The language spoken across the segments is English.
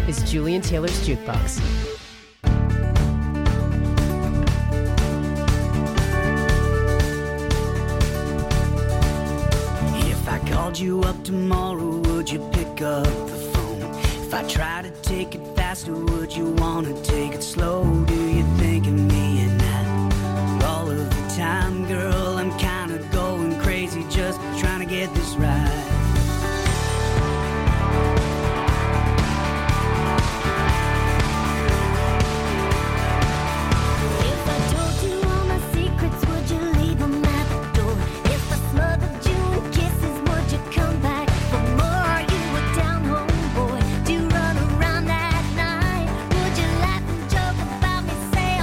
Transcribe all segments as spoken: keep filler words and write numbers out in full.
is Julian Taylor's Jukebox. If I called you up tomorrow, would you pick up the phone? If I try to take it faster, would you want to take it slow? Do you think of me and that all of the time? Girl, I'm kind of going crazy just trying to get this right. Say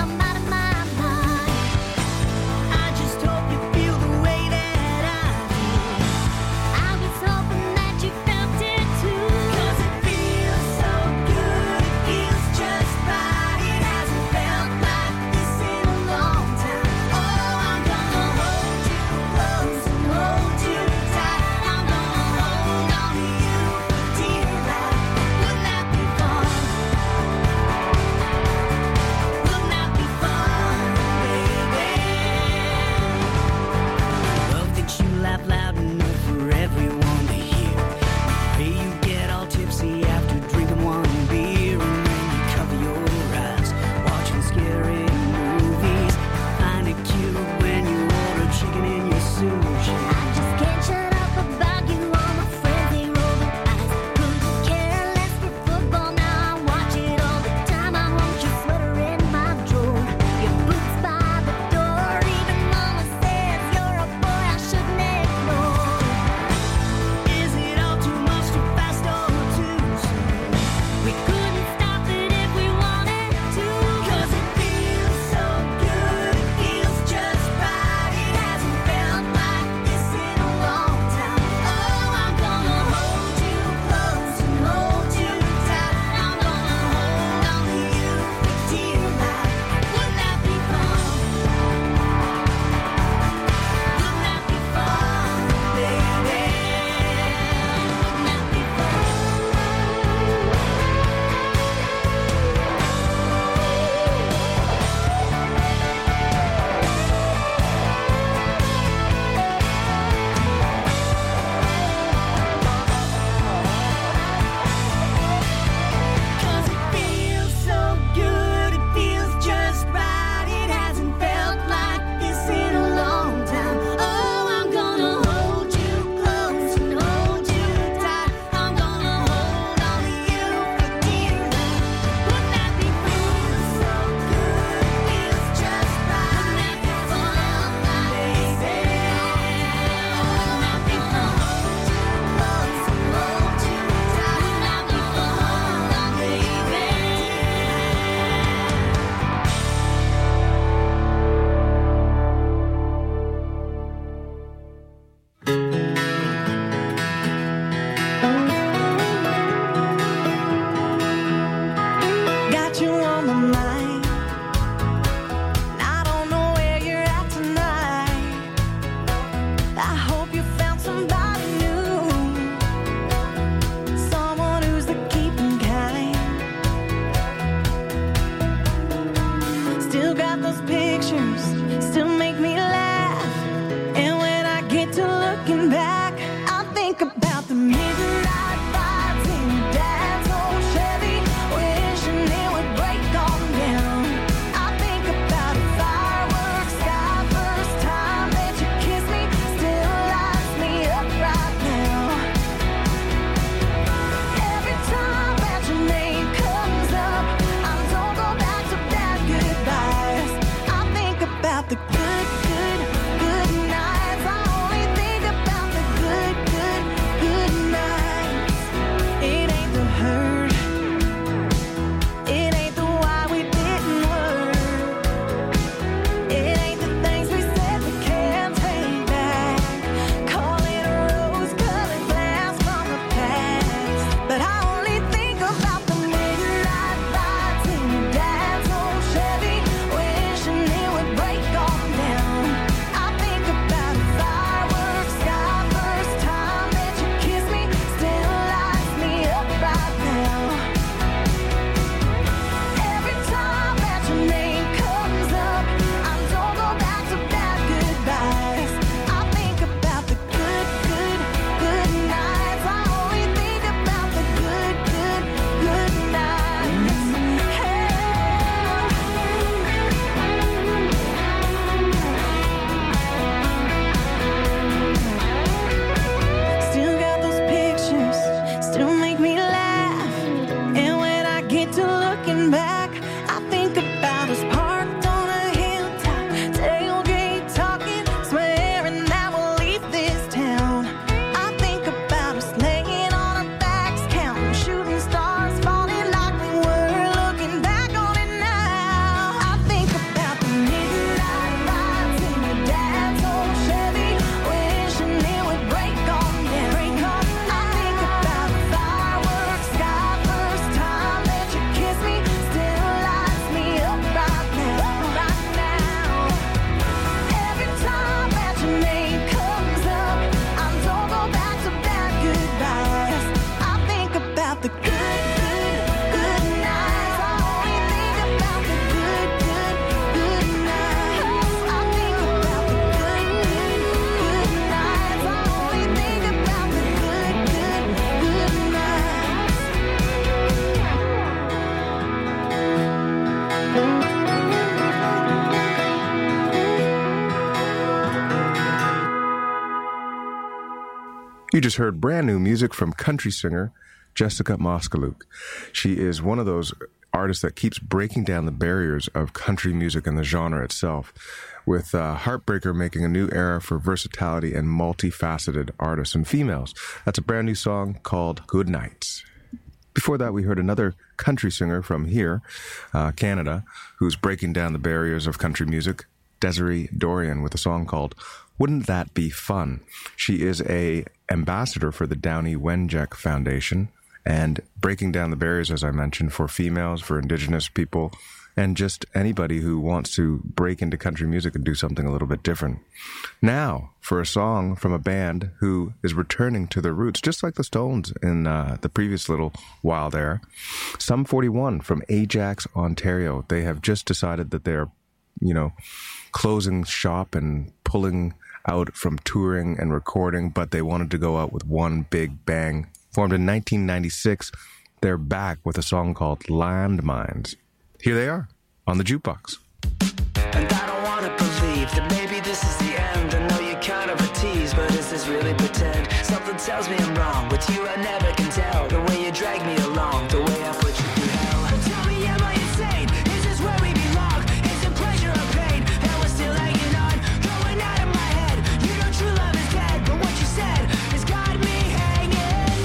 just heard brand new music from country singer Jessica Moskaluke. She is one of those artists that keeps breaking down the barriers of country music and the genre itself, with uh, Heartbreaker making a new era for versatility and multifaceted artists and females. That's a brand new song called Good Nights. Before that, we heard another country singer from here, uh, Canada, who's breaking down the barriers of country music, Desiree Dorian, with a song called Wouldn't That Be Fun? She is a ambassador for the Downey Wenjack Foundation and breaking down the barriers, as I mentioned, for females, for Indigenous people, and just anybody who wants to break into country music and do something a little bit different. Now, for a song from a band who is returning to their roots, just like the Stones in uh, the previous little while there, Sum forty-one from Ajax, Ontario. They have just decided that they're, you know, closing shop and pulling out from touring and recording, but they wanted to go out with one big bang. Formed in nineteen ninety-six, they're back with a song called Landmines. Here they are, on the Jukebox. And I don't want to believe that maybe this is the end. I know you're kind of a tease, but is this really pretend? Something tells me I'm wrong. With you I never can tell. The way you drag me along, the way I put you through hell. But tell me, am I insane? Is this where we belong? Is it pleasure or pain that we're still hanging on? Going out of my head. You know true love is dead, but what you said has got me hanging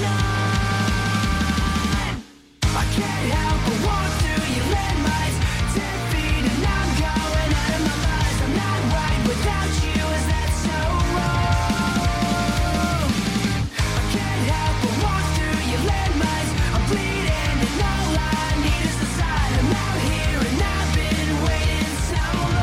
on. I can't help but walk through your landmines. Ten feet and I'm going out of my mind. I'm not right without you. Is that so wrong? I can't help but walk through your landmines. I'm bleeding and all I need is the sign. I'm out here and I've been waiting so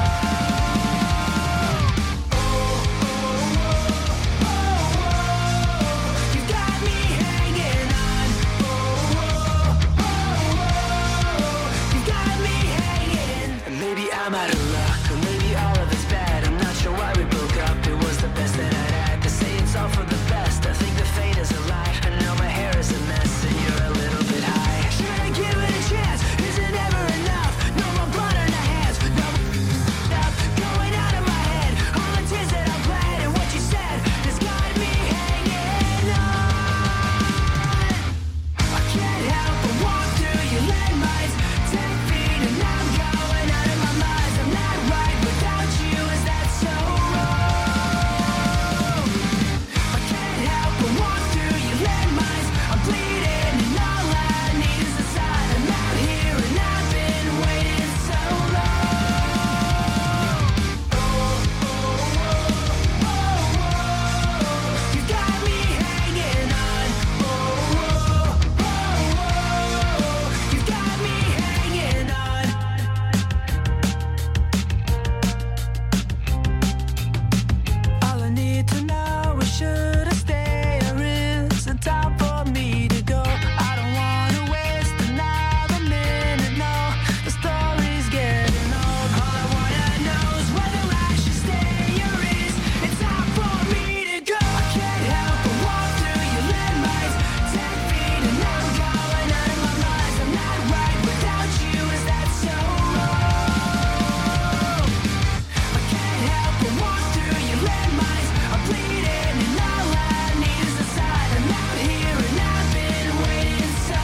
long. Oh, oh, oh, oh, oh. You got me hanging on. Oh, oh, oh, oh. You got me hanging. And maybe I'm out of luck, or maybe all of it's bad. I'm not sure why we broke up. It was the best that I'd had. To say it's all for the best. I think the fate is a lie. I know my hair is a mess and you're a little bit high. Should I give it a chance? Is it ever enough? No more blood on our hands. No more up. Going out of my head. All the tears that I bled and what you said has got me hanging on. I can't help but walk through your landmines. Ten feet and I'm going out of my mind. I'm not right without you. Is that so wrong? I can't help but walk through your landmines. I'm bleeding and all I need is the sign. I'm out here and I've been waiting so long. Oh, oh, oh, oh, oh. You got me hanging on. Oh, oh, oh, oh. You got me hanging on. All I need to know is should I stay or is it time for me to go? I don't wanna waste another minute, no. The story's getting old. All I wanna know is whether I should stay or is it time for me to go? I can't help but walk through your landmines. Ten feet and I'm going out of my mind. I'm not right without you. Is that so wrong? I can't help but walk through your landmines. I'm bleeding and all I need is the sign. I'm out here and I've been waiting so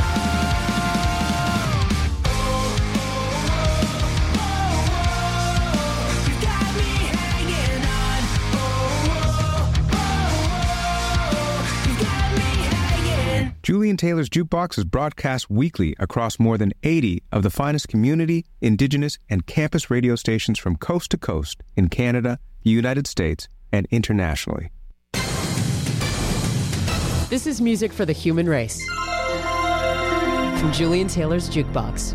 long. Oh, oh, oh, oh, oh. You got me hanging on. Oh, oh, oh, oh. You got me hanging. Julian Taylor's Jukebox is broadcast weekly across more than eighty of the finest community, Indigenous, and campus radio stations from coast to coast in Canada, the United States, and internationally. This is music for the human race. From Julian Taylor's Jukebox.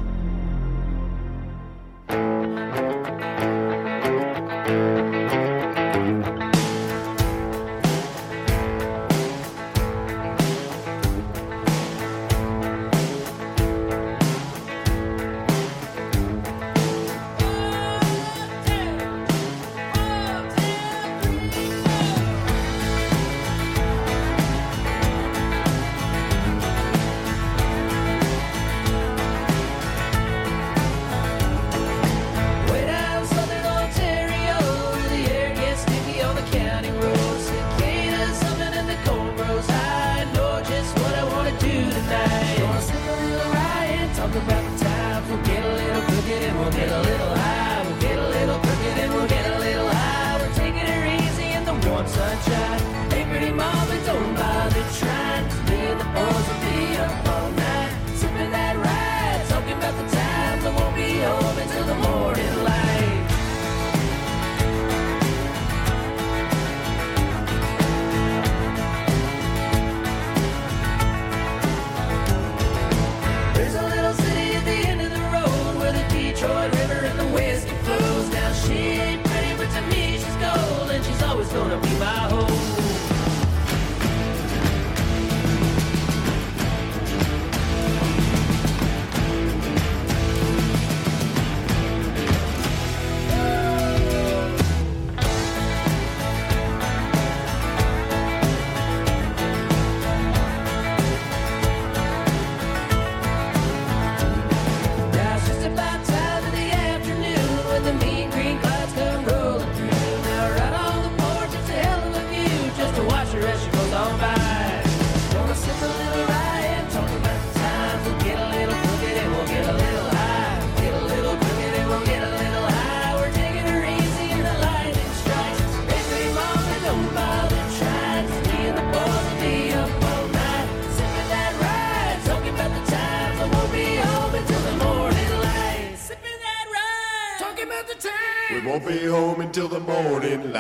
won't be home until the morning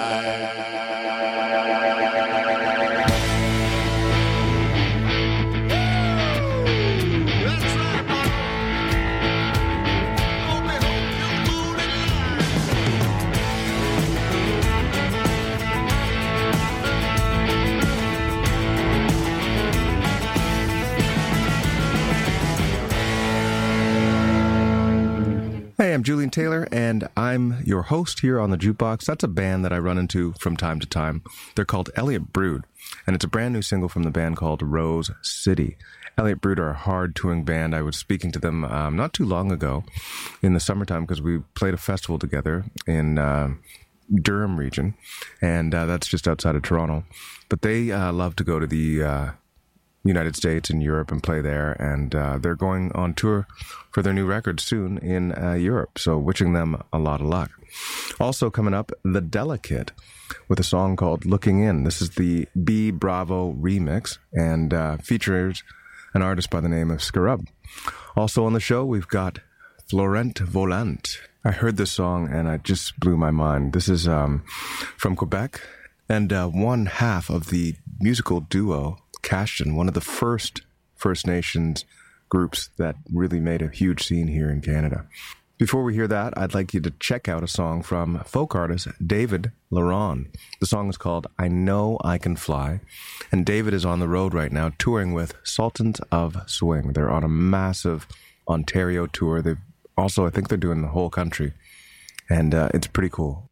light. Hey, I'm Julian Taylor, and I'm your host here on the Jukebox. That's a band that I run into from time to time. They're called Elliott Brood, and it's a brand new single from the band called Rose City. Elliott Brood are a hard-touring band. I was speaking to them um, not too long ago in the summertime because we played a festival together in uh, Durham region, and uh, that's just outside of Toronto. But they uh, love to go to the uh, United States and Europe and play there, and uh, they're going on tour for their new record soon in uh, Europe, so wishing them a lot of luck. Also coming up, The Delicate with a song called Looking In. This is the B Bravo remix and uh, features an artist by the name of Scarub. Also on the show, we've got Florent Volant. I heard this song and it just blew my mind. This is um, from Quebec and uh, one half of the musical duo Cashton, one of the first First Nations groups that really made a huge scene here in Canada. Before we hear that, I'd like you to check out a song from folk artist David Laron. The song is called I Know I Can Fly, and David is on the road right now touring with Sultans of Swing. They're on a massive Ontario tour. They've also, I think they're doing the whole country, and uh, it's pretty cool.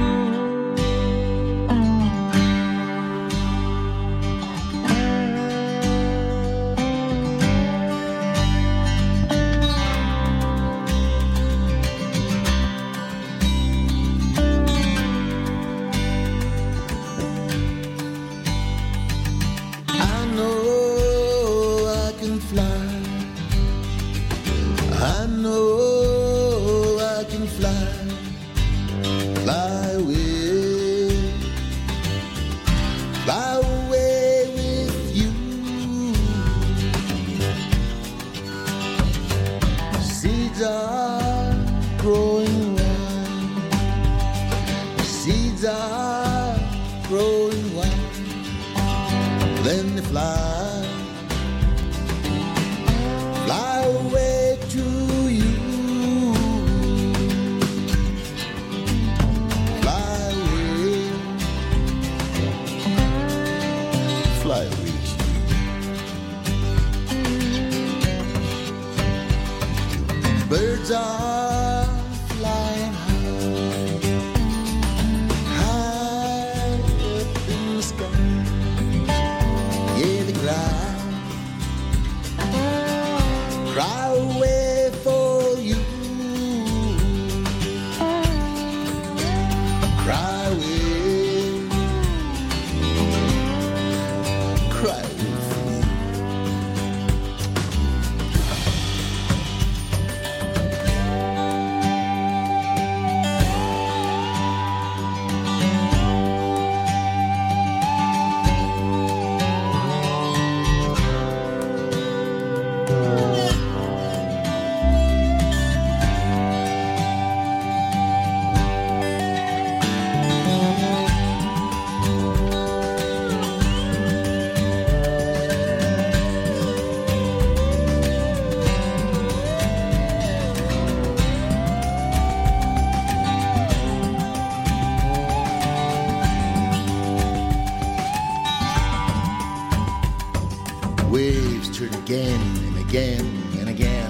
Birds are flying high, high up in the sky. Yeah, they cry, cry away for you, cry away, cry away. Waves turn again and again and again,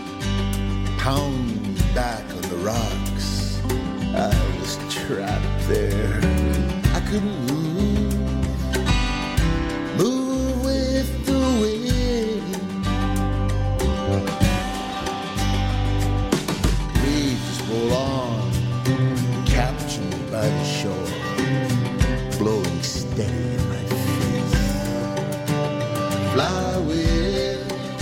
pound back on the rocks. I was trapped there. I couldn't move, move with the wind. Waves just roll on, capture me by the shore, blowing steady in my face. Fly away,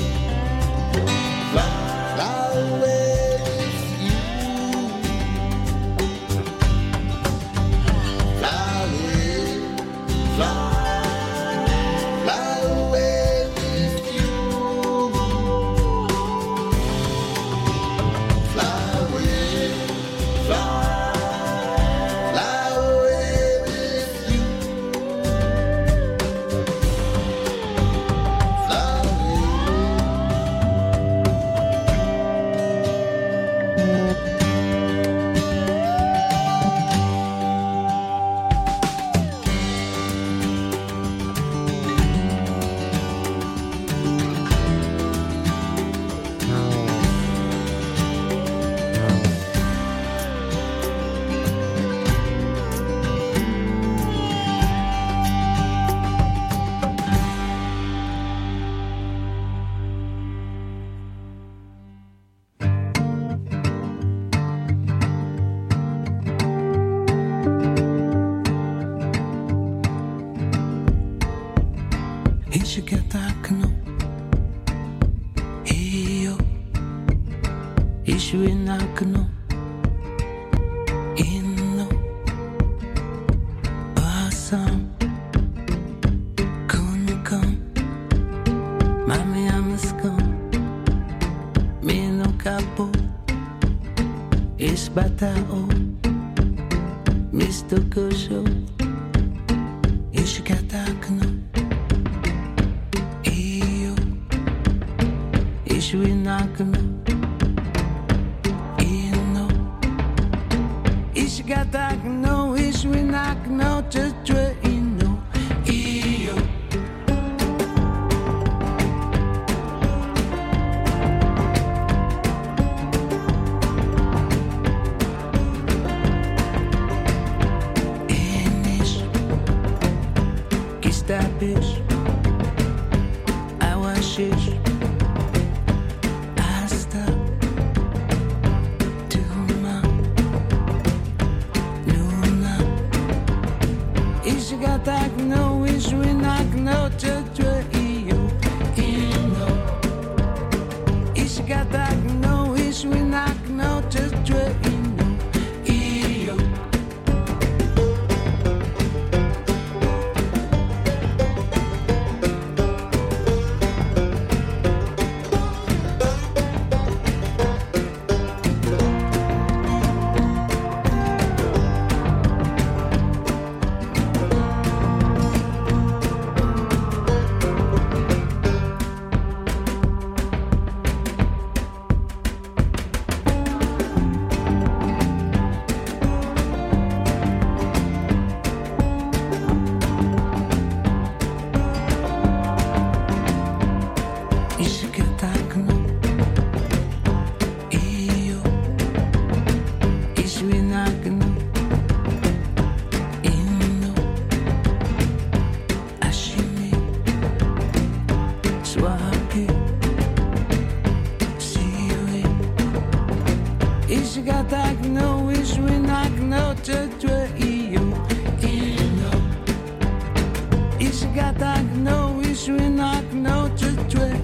fly, fly away with you. Fly away, Ishikatakano Iyo Ishuinakano Inno Basam Kunikam Mami Amaskam Mino Kapo Isbatao Mister Kusho Ishikatakano Iyo Ishuinakano Ino Ishikatakano Ishuinakano Tutwa Ino Iyo Kistapish, Awashish, Asta, Tuma, Luna, Ishikatakno, Ishwinakno, Tutwa Iyo, Ino, Ishikatakno, Ishwinakno, Tutwa Ino, Iyo. Ishikatakno Iyo Ishwinakno Inno Ashimi Swapi Siwe Ishikatakno Ishwinakno Tutwa Iyo Inno Ishikatakno Ishwinakno Tutwa Iyo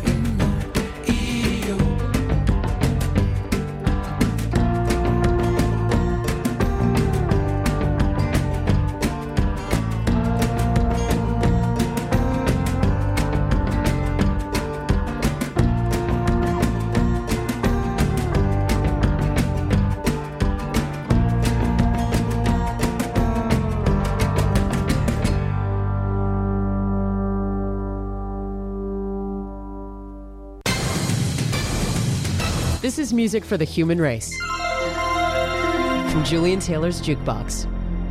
This is music for the human race. From Julian Taylor's Jukebox.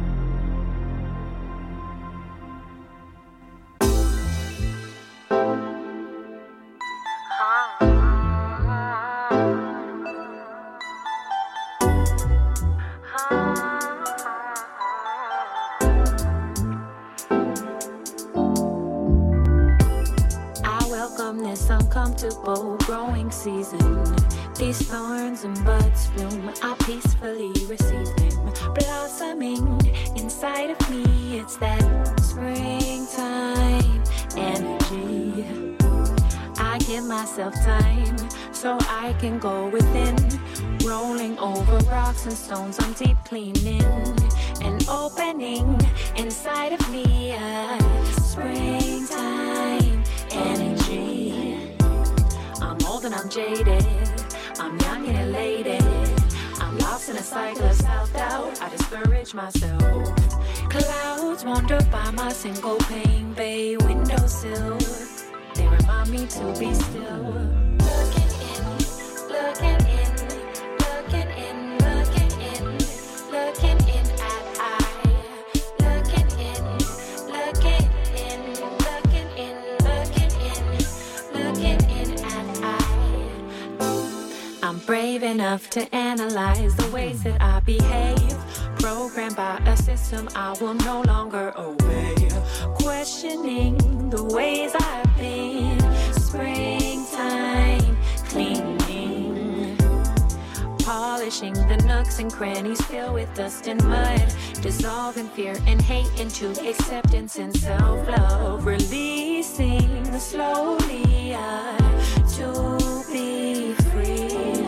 I welcome this uncomfortable growing season. These thorns and buds bloom, I peacefully receive them. Blossoming inside of me, it's that springtime energy. I give myself time so I can go within. Rolling over rocks and stones, I'm deep cleaning and opening inside of me a springtime energy. I'm old and I'm jaded, I'm young and elated. I'm lost in a cycle of self-doubt, I discourage myself. Clouds wander by my single pane bay windowsill. They remind me to be still. Looking in, looking in, looking in, looking in, looking in at I. Looking in, looking in, looking in, looking in, looking in at I. I'm brave enough to analyze the ways that I behave. Programmed by a system I will no longer obey. Questioning the ways I've been. Springtime cleaning. Polishing the nooks and crannies filled with dust and mud. Dissolving fear and hate into acceptance and self-love. Release sing slowly uh, to be free.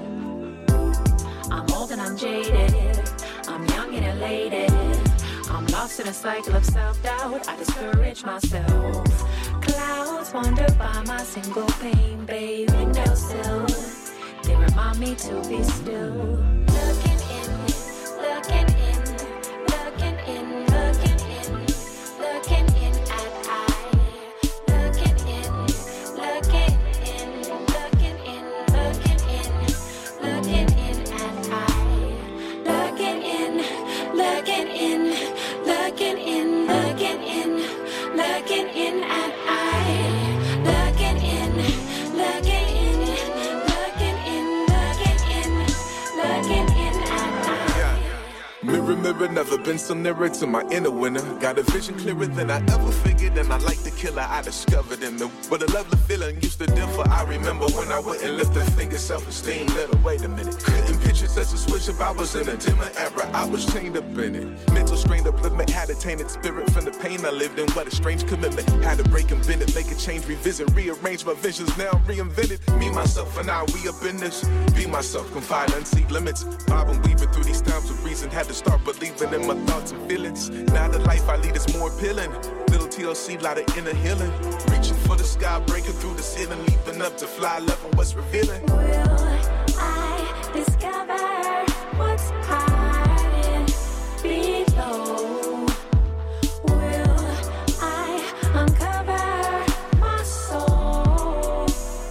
I'm old and I'm jaded, I'm young and elated, I'm lost in a cycle of self-doubt, I discourage myself. Clouds wander by my single pane bay windowsill, they remind me to be still. Looking in, looking in, looking in, looking in, looking in at I. Looking in, looking in, looking in, looking in, looking in at I. Looking in, looking in, looking in, looking in, looking in at I. Looking in, looking in, looking in, looking in, looking in at I. Mirror, mirror, never been so nearer to my inner winner. Got a vision clearer than I ever figured, and I like the killer I discovered in me. But a lovely feeling used to differ. I remember when I wouldn't lift a finger, self-esteem. Little, wait a minute. Couldn't picture such a switch if I was in a dimmer era. I was chained up in it. Mental strain, upliftment, had a tainted spirit from the pain I lived in. What a strange commitment. Had to break and bend it, make a change, revisit, rearrange my visions. Now reinvented. Me, myself, and I, we up in this. Be myself, confide, unsee limits. Bob and weaving through these times with reason. Had to start believing in my thoughts and feelings. Now the life I lead is more appealing. Little T L C, lot of inner healing. Reaching for the sky, breaking through the ceiling, leaping up to fly, loving what's revealing. Will I discover what's hiding below? Will I uncover my soul?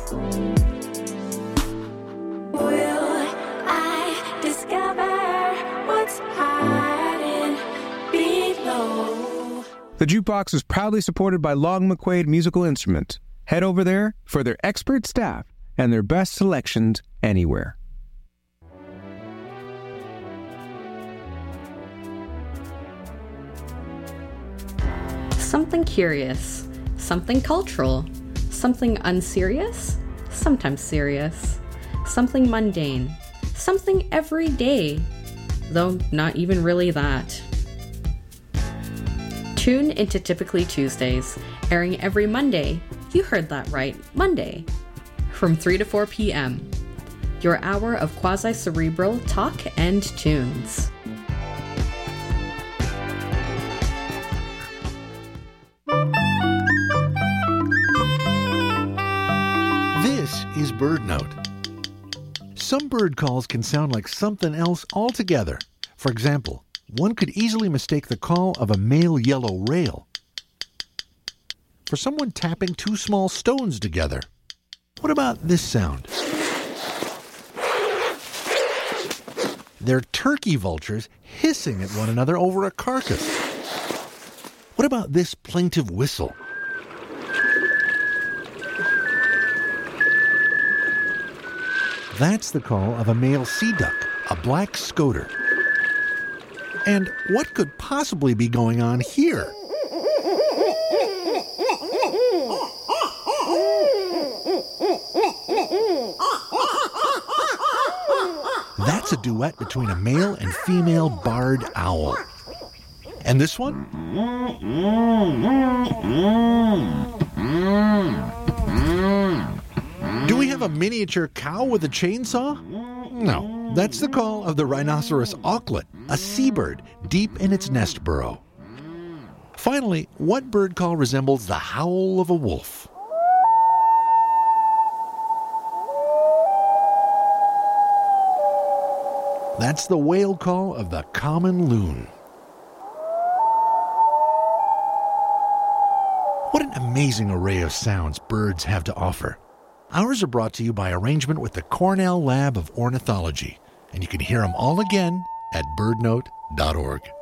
Will I discover what's hiding below? The Jukebox is proudly supported by Long McQuaid Musical Instruments. Head over there for their expert staff and their best selections anywhere. Something curious, something cultural, something unserious, sometimes serious, something mundane, something everyday, though not even really that. Tune into Typically Tuesdays, airing every Monday. You heard that right, Monday, from three to four p.m. Your hour of quasi-cerebral talk and tunes. This is Bird Note. Some bird calls can sound like something else altogether. For example, one could easily mistake the call of a male yellow rail for someone tapping two small stones together. What about this sound? They're turkey vultures hissing at one another over a carcass. What about this plaintive whistle? That's the call of a male sea duck, a black scoter. And what could possibly be going on here? That's a duet between a male and female barred owl. And this one? Do we have a miniature cow with a chainsaw? No, that's the call of the rhinoceros auklet, a seabird deep in its nest burrow. Finally, what bird call resembles the howl of a wolf? That's the wail call of the common loon. What an amazing array of sounds birds have to offer. Ours are brought to you by arrangement with the Cornell Lab of Ornithology, and you can hear them all again at bird note dot org.